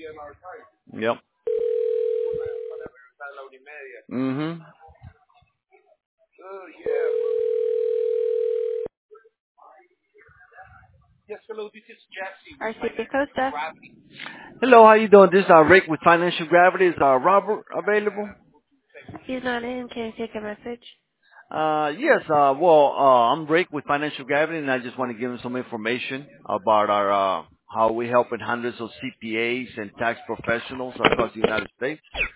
Yep. Mhm. Arcia Costa. Hello, how you doing? This is Rick with Financial Gravity. Is Robert available? He's not in. Can I take a message? Yes. I'm Rick with Financial Gravity, and I just want to give him some information about our how we helping hundreds of CPAs and tax professionals across the United States.